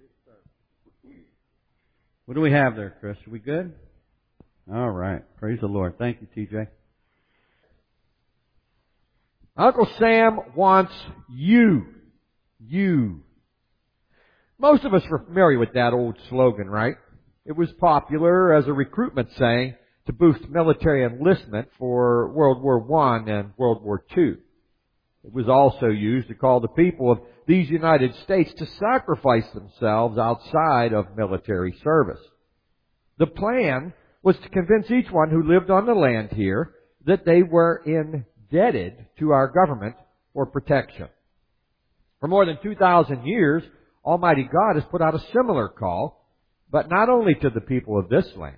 What do we have there, Chris? Are we good? All right. Praise the Lord. Thank you, TJ. Uncle Sam wants you. You. Most of us are familiar with that old slogan, right? It was popular as a recruitment saying to boost military enlistment for World War I and World War II. It was also used to call the people of these United States to sacrifice themselves outside of military service. The plan was to convince each one who lived on the land here that they were indebted to our government for protection. For more than 2,000 years, Almighty God has put out a similar call, but not only to the people of this land,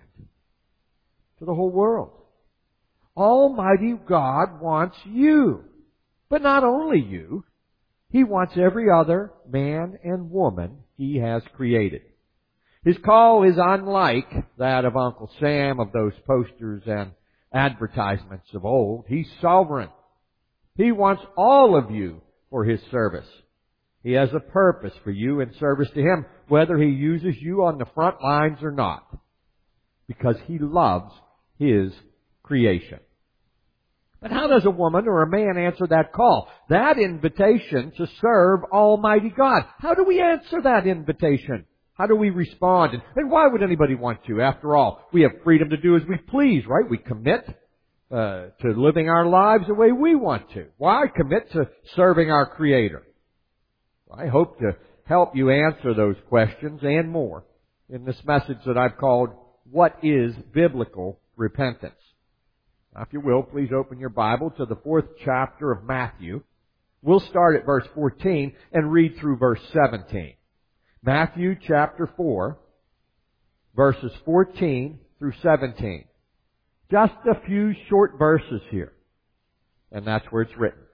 to the whole world. Almighty God wants you, but not only you. He wants every other man and woman He has created. His call is unlike that of Uncle Sam, of those posters and advertisements of old. He's sovereign. He wants all of you for His service. He has a purpose for you in service to Him, whether He uses you on the front lines or not, because He loves His creation. But how does a woman or a man answer that call, that invitation to serve Almighty God? How do we answer that invitation? How do we respond? And why would anybody want to? After all, we have freedom to do as we please, right? We commit to living our lives the way we want to. Why commit to serving our Creator? I hope to help you answer those questions and more in this message that I've called, What is Biblical Repentance? Now, if you will, please open your Bible to the 4th chapter of Matthew. We'll start at verse 14 and read through verse 17. Matthew chapter 4, verses 14 through 17. Just a few short verses here. And that's where it's written.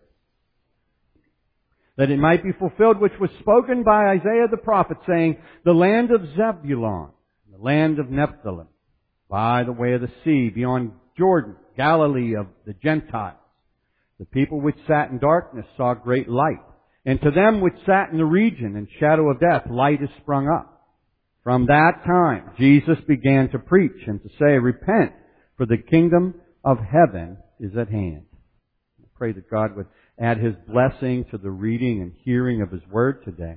That it might be fulfilled which was spoken by Isaiah the prophet, saying, the land of Zebulun, the land of Nephthalim, by the way of the sea, beyond Jordan, Galilee of the Gentiles. The people which sat in darkness saw great light. And to them which sat in the region and shadow of death, light is sprung up. From that time, Jesus began to preach and to say, repent, for the kingdom of heaven is at hand. I pray that God would add His blessing to the reading and hearing of His Word today.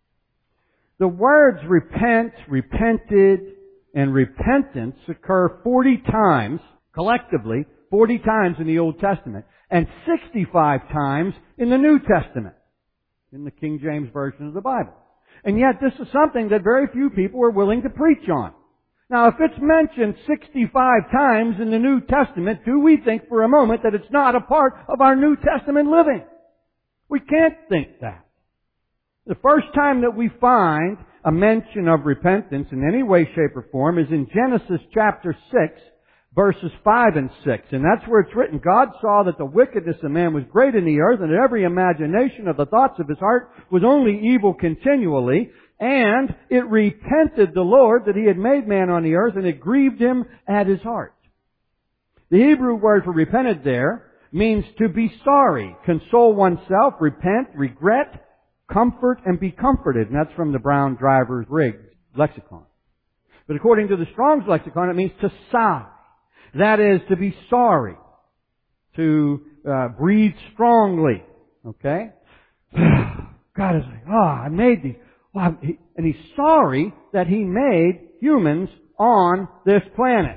The words repent, repented, and repentance occur 40 times, collectively, 40 times in the Old Testament, and 65 times in the New Testament, in the King James Version of the Bible. And yet this is something that very few people are willing to preach on. Now, if it's mentioned 65 times in the New Testament, do we think for a moment that it's not a part of our New Testament living? We can't think that. The first time that we find a mention of repentance in any way, shape, or form is in Genesis chapter 6, verses 5 and 6. And that's where it's written, God saw that the wickedness of man was great in the earth, and that every imagination of the thoughts of his heart was only evil continually. And it repented the Lord that He had made man on the earth, and it grieved Him at His heart. The Hebrew word for repented there means to be sorry, console oneself, repent, regret, comfort, and be comforted. And that's from the Brown Drivers Briggs lexicon. But according to the Strong's lexicon, it means to sigh. That is, to be sorry, to breathe strongly. Okay? God is like, I made these. And He's sorry that He made humans on this planet.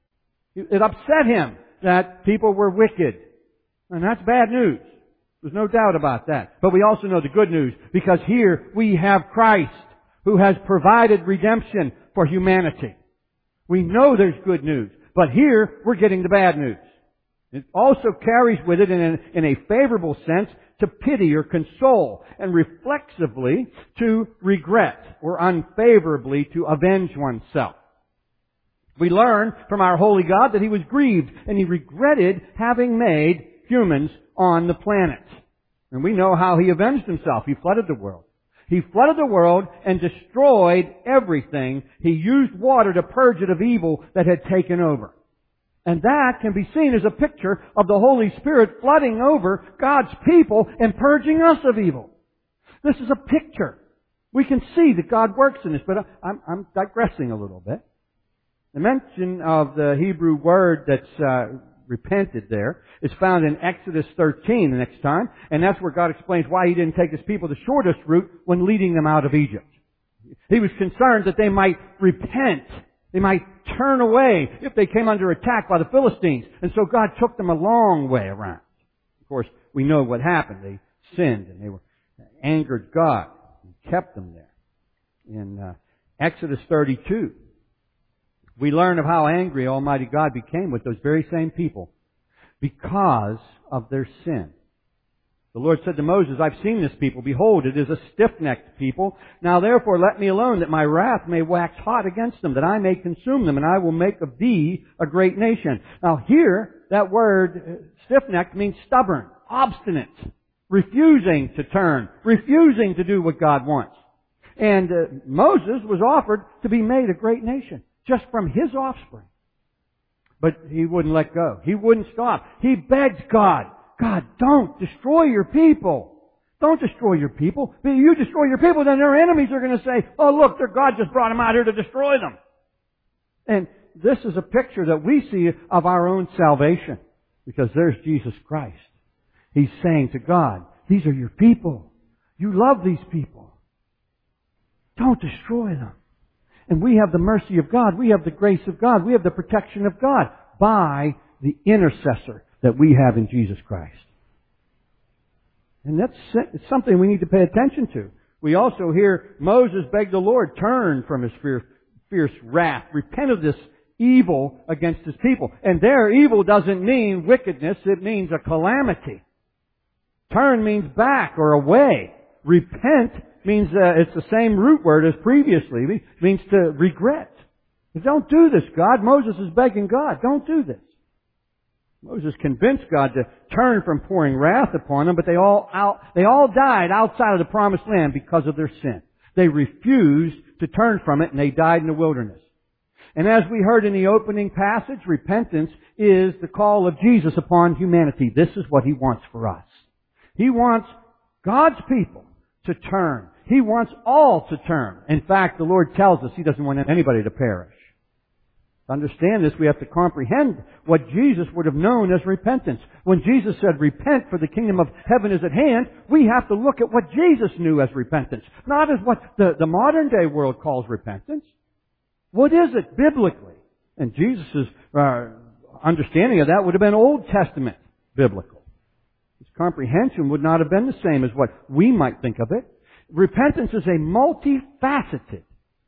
It upset Him that people were wicked. And that's bad news. There's no doubt about that. But we also know the good news, because here we have Christ, who has provided redemption for humanity. We know there's good news. But here, we're getting the bad news. It also carries with it, in a favorable sense, to pity or console, and reflexively to regret, or unfavorably to avenge oneself. We learn from our holy God that He was grieved, and He regretted having made humans on the planet. And we know how He avenged Himself. He flooded the world. He flooded the world and destroyed everything. He used water to purge it of evil that had taken over. And that can be seen as a picture of the Holy Spirit flooding over God's people and purging us of evil. This is a picture. We can see that God works in this, but I'm digressing a little bit. The mention of the Hebrew word that's repented there is found in Exodus 13 the next time, and that's where God explains why He didn't take His people the shortest route when leading them out of Egypt. He was concerned that they might repent. They might turn away if they came under attack by the Philistines. And so God took them a long way around. Of course, we know what happened. They sinned and they angered God and kept them there. In Exodus 32, we learn of how angry Almighty God became with those very same people because of their sin. The Lord said to Moses, I've seen this people. Behold, it is a stiff-necked people. Now therefore let me alone, that my wrath may wax hot against them, that I may consume them, and I will make of thee a great nation. Now here, that word stiff-necked means stubborn, obstinate, refusing to turn, refusing to do what God wants. And Moses was offered to be made a great nation, just from his offspring. But he wouldn't let go. He wouldn't stop. He begged God, God, don't destroy your people. Don't destroy your people. If you destroy your people, then their enemies are going to say, oh look, their God just brought them out here to destroy them. And this is a picture that we see of our own salvation. Because there's Jesus Christ. He's saying to God, these are your people. You love these people. Don't destroy them. And we have the mercy of God. We have the grace of God. We have the protection of God by the intercessor that we have in Jesus Christ. And that's something we need to pay attention to. We also hear Moses beg the Lord, turn from his fierce wrath. Repent of this evil against his people. And there, evil doesn't mean wickedness. It means a calamity. Turn means back or away. Repent means it's the same root word as previously. It means to regret. Don't do this, God. Moses is begging God, don't do this. Moses convinced God to turn from pouring wrath upon them, but they all died outside of the promised land because of their sin. They refused to turn from it, and they died in the wilderness. And as we heard in the opening passage, repentance is the call of Jesus upon humanity. This is what He wants for us. He wants God's people to turn. He wants all to turn. In fact, the Lord tells us He doesn't want anybody to perish. To understand this, we have to comprehend what Jesus would have known as repentance. When Jesus said, repent for the kingdom of heaven is at hand, we have to look at what Jesus knew as repentance. Not as what the modern day world calls repentance. What is it biblically? And Jesus' understanding of that would have been Old Testament biblical. His comprehension would not have been the same as what we might think of it. Repentance is a multifaceted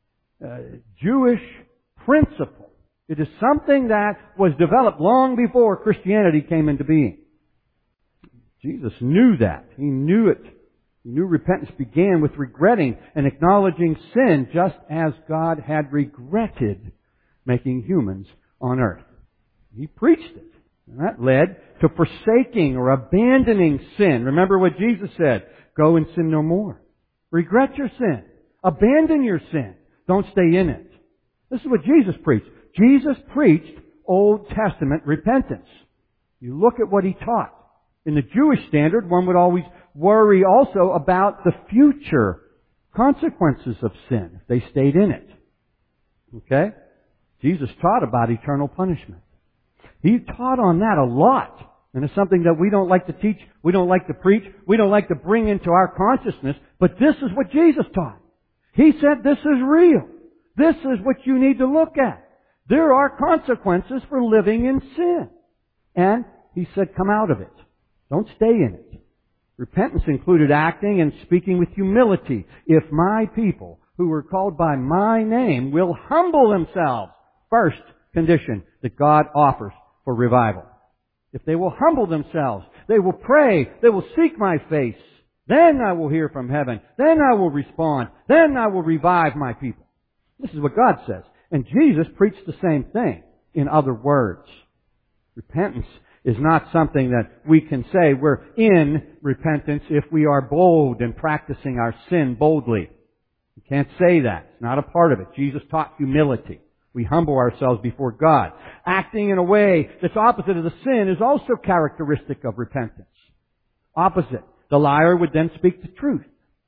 Jewish principle. It is something that was developed long before Christianity came into being. Jesus knew that. He knew it. He knew repentance began with regretting and acknowledging sin, just as God had regretted making humans on earth. He preached it. And that led to forsaking or abandoning sin. Remember what Jesus said, go and sin no more. Regret your sin. Abandon your sin. Don't stay in it. This is what Jesus preached. Jesus preached Old Testament repentance. You look at what He taught. In the Jewish standard, one would always worry also about the future consequences of sin if they stayed in it. Okay? Jesus taught about eternal punishment. He taught on that a lot. And it's something that we don't like to teach, we don't like to preach, we don't like to bring into our consciousness, but this is what Jesus taught. He said this is real. This is what you need to look at. There are consequences for living in sin. And He said, come out of it. Don't stay in it. Repentance included acting and speaking with humility. If my people, who are called by my name, will humble themselves, first condition that God offers for revival. If they will humble themselves, they will pray, they will seek my face, then I will hear from heaven, then I will respond, then I will revive my people. This is what God says. And Jesus preached the same thing in other words. Repentance is not something that we can say we're in repentance if we are bold in practicing our sin boldly. You can't say that. It's not a part of it. Jesus taught humility. We humble ourselves before God. Acting in a way that's opposite of the sin is also characteristic of repentance. Opposite. The liar would then speak the truth.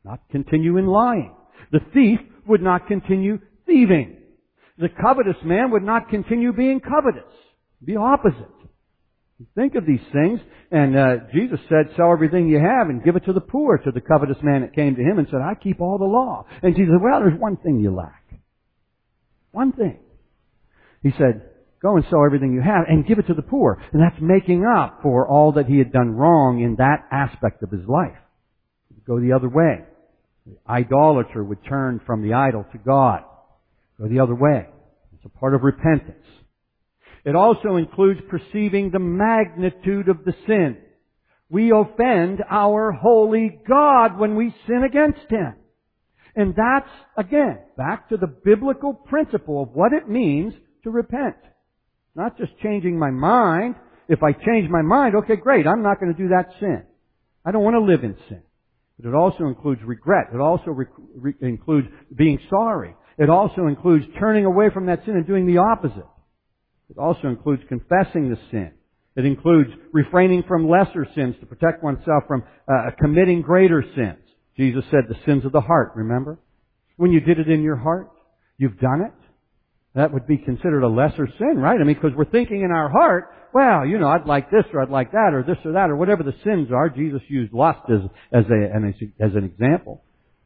not continue in lying. The thief would not continue thieving. The covetous man would not continue being covetous. The opposite. Think of these things, and Jesus said, sell everything you have and give it to the poor, to the covetous man that came to him and said, I keep all the law. And Jesus said, well, there's one thing you lack. One thing. He said, go and sell everything you have and give it to the poor. And that's making up for all that he had done wrong in that aspect of his life. Go the other way. The idolater would turn from the idol to God. Go the other way. It's a part of repentance. It also includes perceiving the magnitude of the sin. We offend our holy God when we sin against Him. And that's, again, back to the biblical principle of what it means to repent. Not just changing my mind. If I change my mind, okay, great, I'm not going to do that sin. I don't want to live in sin. But it also includes regret. It also includes being sorry. It also includes turning away from that sin and doing the opposite. It also includes confessing the sin. It includes refraining from lesser sins to protect oneself from committing greater sins. Jesus said the sins of the heart, remember? When you did it in your heart, you've done it. That would be considered a lesser sin, right? I mean, because we're thinking in our heart, well, I'd like this or I'd like that or this or that or whatever the sins are. Jesus used lust as an example.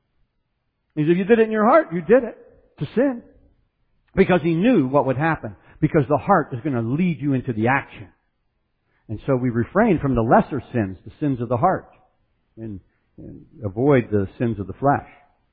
He said, if you did it in your heart, you did it to sin. Because He knew what would happen. Because the heart is going to lead you into the action. And so we refrain from the lesser sins, the sins of the heart, and avoid the sins of the flesh.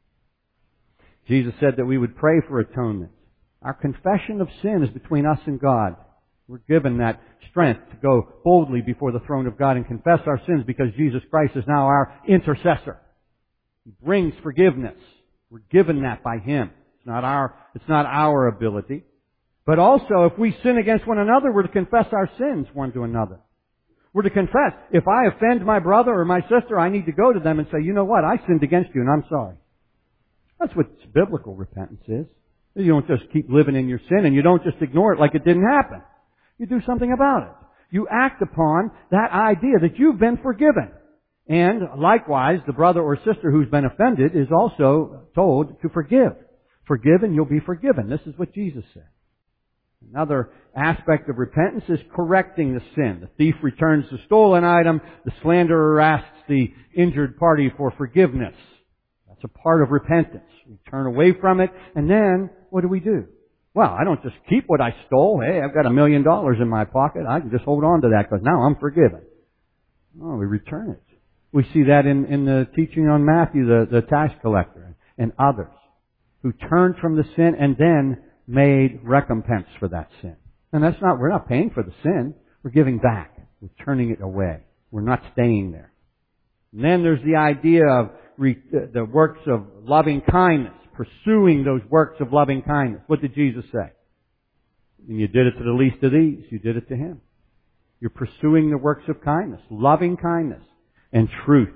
Jesus said that we would pray for atonement. Our confession of sin is between us and God. We're given that strength to go boldly before the throne of God and confess our sins because Jesus Christ is now our intercessor. He brings forgiveness. We're given that by Him. It's not our ability. But also, if we sin against one another, we're to confess our sins one to another. We're to confess. If I offend my brother or my sister, I need to go to them and say, you know what, I sinned against you and I'm sorry. That's what biblical repentance is. You don't just keep living in your sin and you don't just ignore it like it didn't happen. You do something about it. You act upon that idea that you've been forgiven. And likewise, the brother or sister who's been offended is also told to forgive. Forgive and you'll be forgiven. This is what Jesus said. Another aspect of repentance is correcting the sin. The thief returns the stolen item. The slanderer asks the injured party for forgiveness. That's a part of repentance. We turn away from it, and then what do? Well, I don't just keep what I stole. Hey, I've got $1 million in my pocket. I can just hold on to that because now I'm forgiven. No, we return it. We see that in the teaching on Matthew, the tax collector, and others who turned from the sin and then made recompense for that sin. And we're not paying for the sin. We're giving back. We're turning it away. We're not staying there. And then there's the idea of the works of loving kindness, pursuing those works of loving kindness. What did Jesus say? When you did it to the least of these, you did it to Him. You're pursuing the works of kindness, loving kindness, and truth.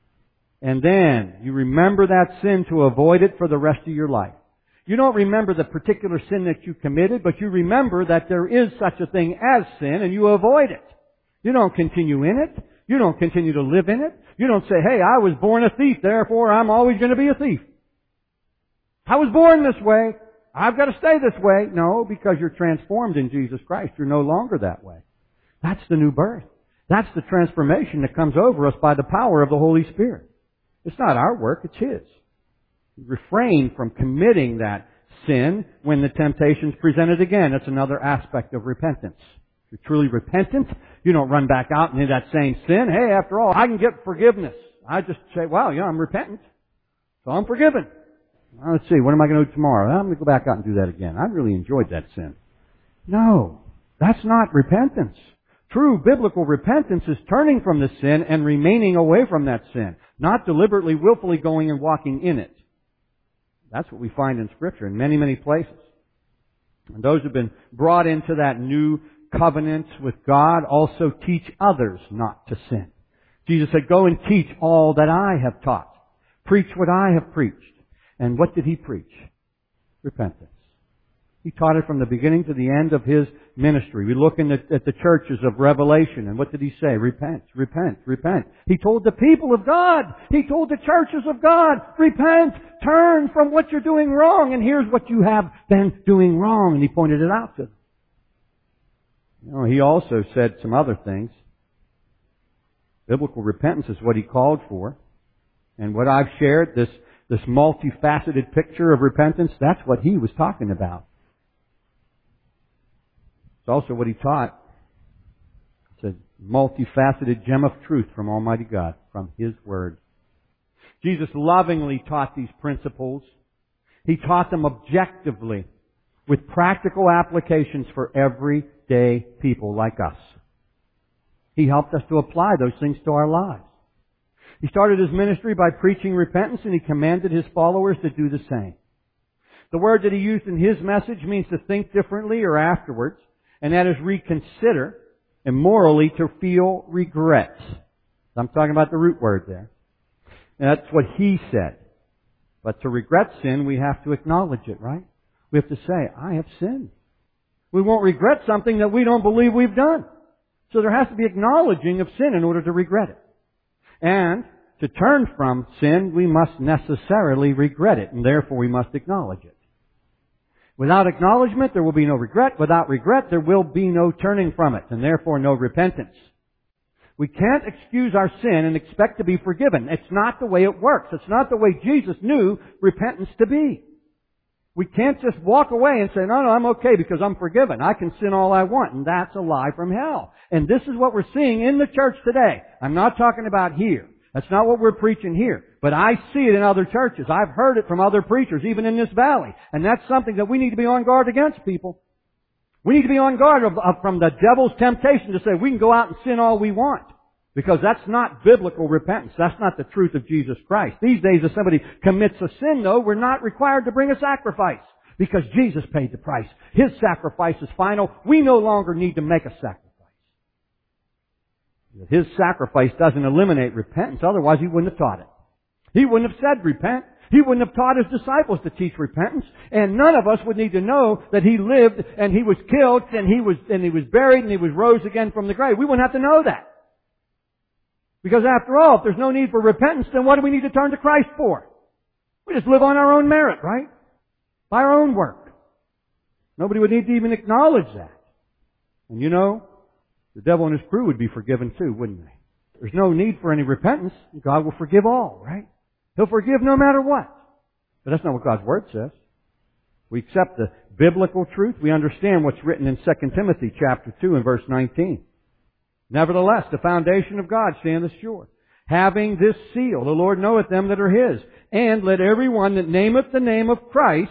And then you remember that sin to avoid it for the rest of your life. You don't remember the particular sin that you committed, but you remember that there is such a thing as sin and you avoid it. You don't continue in it. You don't continue to live in it. You don't say, hey, I was born a thief, therefore I'm always going to be a thief. I was born this way. I've got to stay this way. No, because you're transformed in Jesus Christ. You're no longer that way. That's the new birth. That's the transformation that comes over us by the power of the Holy Spirit. It's not our work, it's His. Refrain from committing that sin when the temptation's presented again. That's another aspect of repentance. If you're truly repentant, you don't run back out into that same sin. Hey, after all, I can get forgiveness. I just say, wow, I'm repentant, so I'm forgiven. Well, let's see, what am I going to do tomorrow? I'm going to go back out and do that again. I really enjoyed that sin. No, that's not repentance. True biblical repentance is turning from the sin and remaining away from that sin, not deliberately, willfully going and walking in it. That's what we find in Scripture in many, many places. And those who've been brought into that new covenant with God also teach others not to sin. Jesus said, go and teach all that I have taught. Preach what I have preached. And what did He preach? Repentance. He taught it from the beginning to the end of His ministry. We look at the churches of Revelation, and what did He say? Repent, repent, repent. He told the people of God, He told the churches of God, repent, turn from what you're doing wrong, and here's what you have been doing wrong, and He pointed it out to them. You know, He also said some other things. Biblical repentance is what He called for. And what I've shared, this multifaceted picture of repentance, that's what He was talking about. It's also what He taught. It's a multifaceted gem of truth from Almighty God, from His Word. Jesus lovingly taught these principles. He taught them objectively, with practical applications for everyday people like us. He helped us to apply those things to our lives. He started His ministry by preaching repentance, and He commanded His followers to do the same. The word that He used in His message means to think differently or afterwards, and that is reconsider, and morally to feel regret. I'm talking about the root word there. And that's what He said. But to regret sin, we have to acknowledge it, right? We have to say, I have sinned. We won't regret something that we don't believe we've done. So there has to be acknowledging of sin in order to regret it. And to turn from sin, we must necessarily regret it, and therefore we must acknowledge it. Without acknowledgement, there will be no regret. Without regret, there will be no turning from it, and therefore no repentance. We can't excuse our sin and expect to be forgiven. It's not the way it works. It's not the way Jesus knew repentance to be. We can't just walk away and say, no, I'm okay because I'm forgiven. I can sin all I want. And that's a lie from hell. And this is what we're seeing in the church today. I'm not talking about here. That's not what we're preaching here. But I see it in other churches. I've heard it from other preachers, even in this valley. And that's something that we need to be on guard against, people. We need to be on guard from the devil's temptation to say we can go out and sin all we want. Because that's not biblical repentance. That's not the truth of Jesus Christ. These days, if somebody commits a sin, though, we're not required to bring a sacrifice. Because Jesus paid the price. His sacrifice is final. We no longer need to make a sacrifice. His sacrifice doesn't eliminate repentance. Otherwise, He wouldn't have taught it. He wouldn't have said repent. He wouldn't have taught His disciples to teach repentance. And none of us would need to know that He lived and He was killed and He was buried and He was rose again from the grave. We wouldn't have to know that. Because after all, if there's no need for repentance, then what do we need to turn to Christ for? We just live on our own merit, right? By our own work. Nobody would need to even acknowledge that. And you know, the devil and his crew would be forgiven too, wouldn't they? There's no need for any repentance. God will forgive all, right? He'll forgive no matter what. But that's not what God's Word says. We accept the biblical truth. We understand what's written in 2 Timothy chapter 2 and verse 19. Nevertheless, the foundation of God standeth sure, having this seal, the Lord knoweth them that are His. And let everyone that nameth the name of Christ,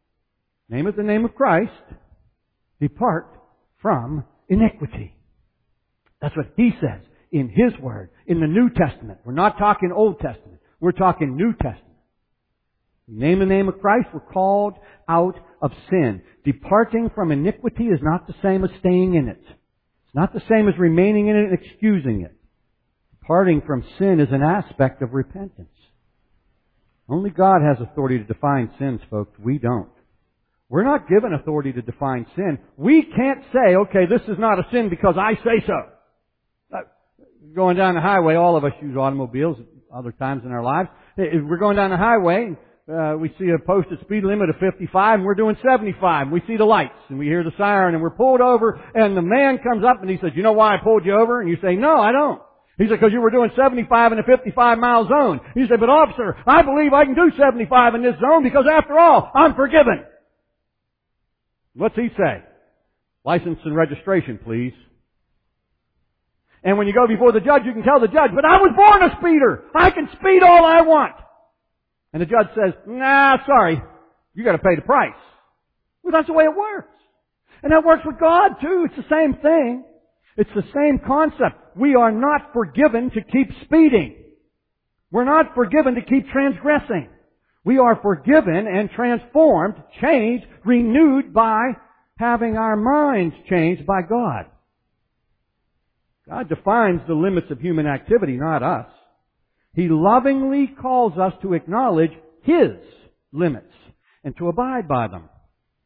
depart from iniquity. That's what He says in His Word, in the New Testament. We're not talking Old Testament. We're talking New Testament. Name the name of Christ, we're called out of sin. Departing from iniquity is not the same as staying in it. Not the same as remaining in it and excusing it. Departing from sin is an aspect of repentance. Only God has authority to define sins, folks. We don't. We're not given authority to define sin. We can't say, okay, this is not a sin because I say so. Going down the highway, all of us use automobiles at other times in our lives. If we're going down the highway, we see a posted speed limit of 55 and we're doing 75. We see the lights and we hear the siren and we're pulled over and the man comes up and he says, you know why I pulled you over? And you say, no, I don't. He said, because you were doing 75 in a 55 mile zone. You say, but officer, I believe I can do 75 in this zone because after all, I'm forgiven. What's he say? License and registration, please. And when you go before the judge, you can tell the judge, but I was born a speeder. I can speed all I want. And the judge says, nah, sorry, you got to pay the price. Well, that's the way it works. And that works with God too. It's the same thing. It's the same concept. We are not forgiven to keep speeding. We're not forgiven to keep transgressing. We are forgiven and transformed, changed, renewed by having our minds changed by God. God defines the limits of human activity, not us. He lovingly calls us to acknowledge His limits and to abide by them.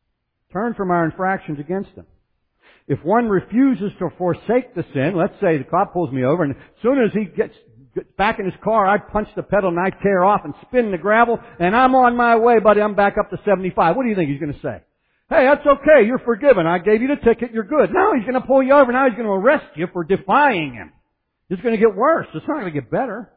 Turn from our infractions against Him. If one refuses to forsake the sin, let's say the cop pulls me over, and as soon as he gets back in his car, I punch the pedal and I tear off and spin in the gravel, and I'm on my way, buddy, I'm back up to 75. What do you think he's going to say? Hey, that's okay, you're forgiven. I gave you the ticket, you're good. Now he's going to pull you over, now he's going to arrest you for defying Him. It's going to get worse. It's not going to get better.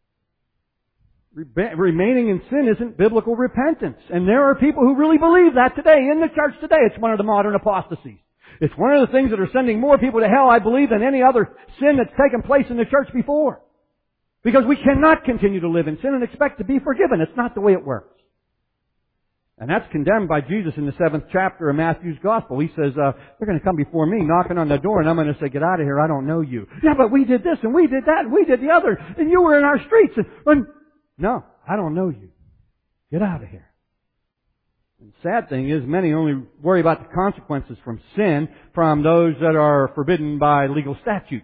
Remaining in sin isn't biblical repentance. And there are people who really believe that today, in the church today. It's one of the modern apostasies. It's one of the things that are sending more people to hell, I believe, than any other sin that's taken place in the church before. Because we cannot continue to live in sin and expect to be forgiven. It's not the way it works. And that's condemned by Jesus in the 7th chapter of Matthew's Gospel. He says, they're going to come before me, knocking on the door, and I'm going to say, get out of here, I don't know you. Yeah, but we did this, and we did that, and we did the other, and you were in our streets. And no, I don't know you. Get out of here. And the sad thing is, many only worry about the consequences from sin from those that are forbidden by legal statutes.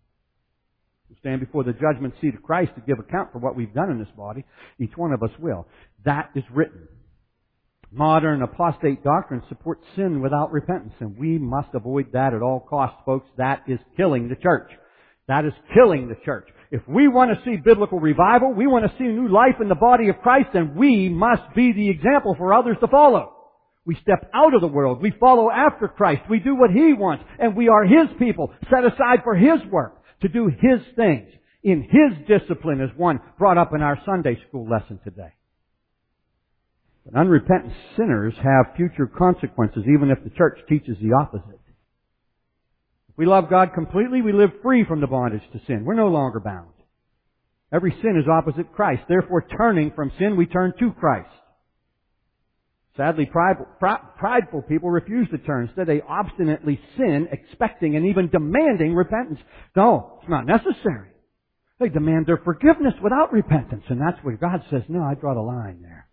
We stand before the judgment seat of Christ to give account for what we've done in this body. Each one of us will. That is written. Modern apostate doctrine supports sin without repentance, and we must avoid that at all costs, folks. That is killing the church. That is killing the church. If we want to see biblical revival, we want to see new life in the body of Christ, then we must be the example for others to follow. We step out of the world. We follow after Christ. We do what He wants. And we are His people, set aside for His work, to do His things, in His discipline, as one brought up in our Sunday school lesson today. But unrepentant sinners have future consequences, even if the church teaches the opposite. If we love God completely, we live free from the bondage to sin. We're no longer bound. Every sin is opposite Christ. Therefore, turning from sin, we turn to Christ. Sadly, prideful people refuse to turn. Instead, they obstinately sin, expecting and even demanding repentance. No, it's not necessary. They demand their forgiveness without repentance. And that's where God says, no, I draw the line there.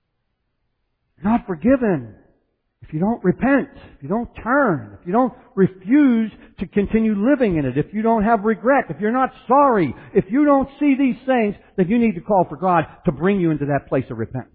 You're not forgiven if you don't repent, if you don't turn, if you don't refuse to continue living in it, if you don't have regret, if you're not sorry, if you don't see these things, then you need to call for God to bring you into that place of repentance.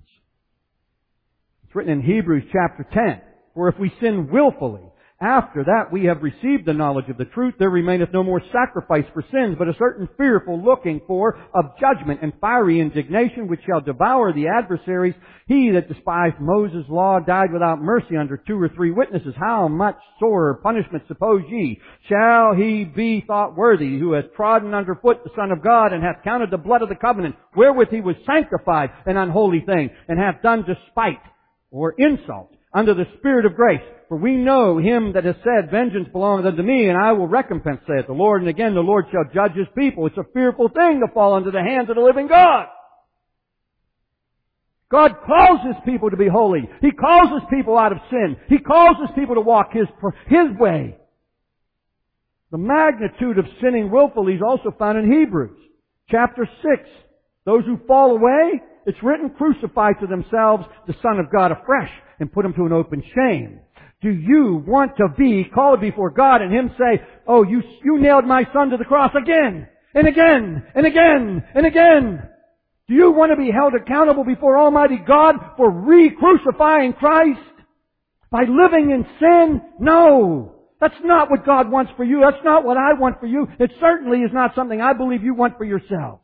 It's written in Hebrews chapter 10, for if we sin willfully, after that we have received the knowledge of the truth, there remaineth no more sacrifice for sins, but a certain fearful looking for of judgment and fiery indignation, which shall devour the adversaries. He that despised Moses' law died without mercy under 2 or 3 witnesses. How much sorer punishment, suppose ye, shall he be thought worthy, who hath trodden under foot the Son of God, and hath counted the blood of the covenant, wherewith he was sanctified, an unholy thing, and hath done despite or insult under the Spirit of grace. For we know Him that has said, vengeance belongeth unto me, and I will recompense, saith the Lord. And again, the Lord shall judge His people. It's a fearful thing to fall into the hands of the living God. God calls His people to be holy. He calls His people out of sin. He calls His people to walk His way. The magnitude of sinning willfully is also found in Hebrews chapter 6. Those who fall away, it's written, crucify to themselves the Son of God afresh and put Him to an open shame. Do you want to be called before God and Him say, oh, you nailed my Son to the cross again and again and again and again? Do you want to be held accountable before Almighty God for re-crucifying Christ by living in sin? No. That's not what God wants for you. That's not what I want for you. It certainly is not something I believe you want for yourselves.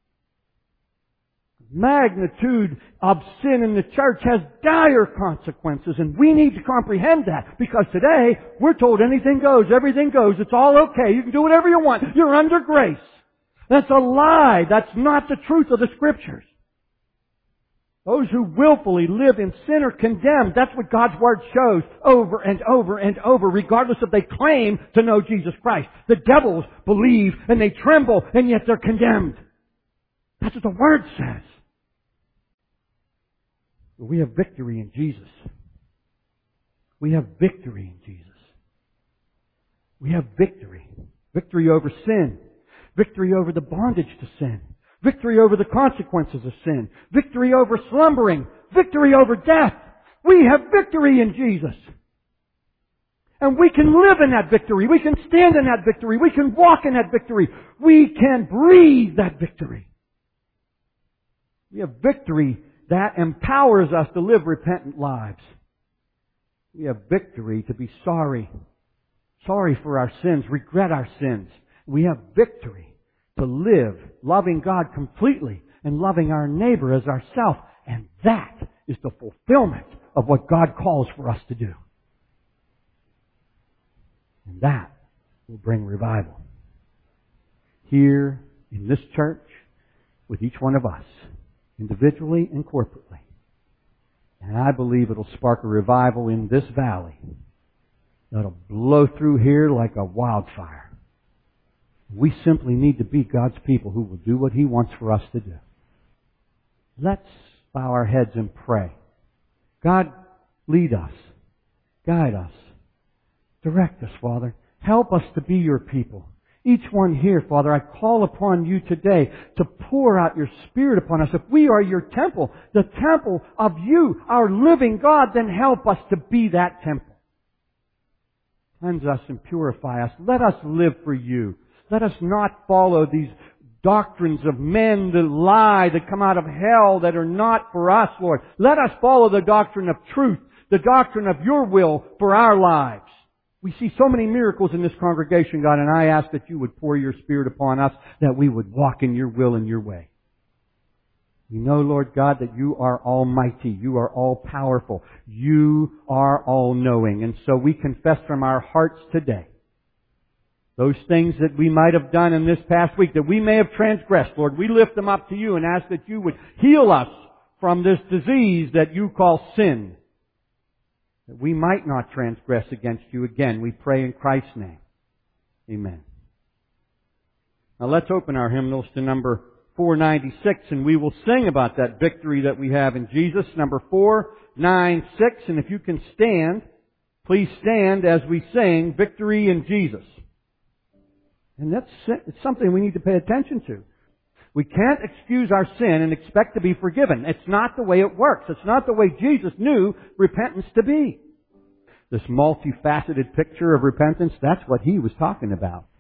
Magnitude of sin in the church has dire consequences, and we need to comprehend that, because today we're told anything goes, everything goes, it's all okay, you can do whatever you want, you're under grace. That's a lie. That's not the truth of the Scriptures. Those who willfully live in sin are condemned. That's what God's Word shows over and over and over, regardless if they claim to know Jesus Christ. The devils believe and they tremble, and yet they're condemned. That's what the Word says. We have victory in Jesus. We have victory in Jesus. We have victory. Victory over sin. Victory over the bondage to sin. Victory over the consequences of sin. Victory over slumbering. Victory over death. We have victory in Jesus. And we can live in that victory. We can stand in that victory. We can walk in that victory. We can breathe that victory. We have victory that empowers us to live repentant lives. We have victory to be sorry. Sorry for our sins, regret our sins. We have victory to live loving God completely and loving our neighbor as ourselves. And that is the fulfillment of what God calls for us to do. And that will bring revival. Here in this church, with each one of us, individually and corporately. And I believe it'll spark a revival in this valley that'll blow through here like a wildfire. We simply need to be God's people who will do what He wants for us to do. Let's bow our heads and pray. God, lead us. Guide us. Direct us, Father. Help us to be your people. Each one here, Father, I call upon you today to pour out your Spirit upon us. If we are your temple, the temple of you, our living God, then help us to be that temple. Cleanse us and purify us. Let us live for you. Let us not follow these doctrines of men that lie, that come out of hell, that are not for us, Lord. Let us follow the doctrine of truth, the doctrine of your will for our lives. We see so many miracles in this congregation, God, and I ask that you would pour your Spirit upon us, that we would walk in your will and your way. We know, Lord God, that you are almighty. You are all-powerful. You are all-knowing. And so we confess from our hearts today those things that we might have done in this past week, that we may have transgressed, Lord. We lift them up to you and ask that you would heal us from this disease that you call sin, that we might not transgress against you again. We pray in Christ's name. Amen. Now let's open our hymnals to number 496, and we will sing about that victory that we have in Jesus. Number 496, and if you can stand, please stand as we sing Victory in Jesus. And it's something we need to pay attention to. We can't excuse our sin and expect to be forgiven. It's not the way it works. It's not the way Jesus knew repentance to be. This multifaceted picture of repentance, that's what He was talking about.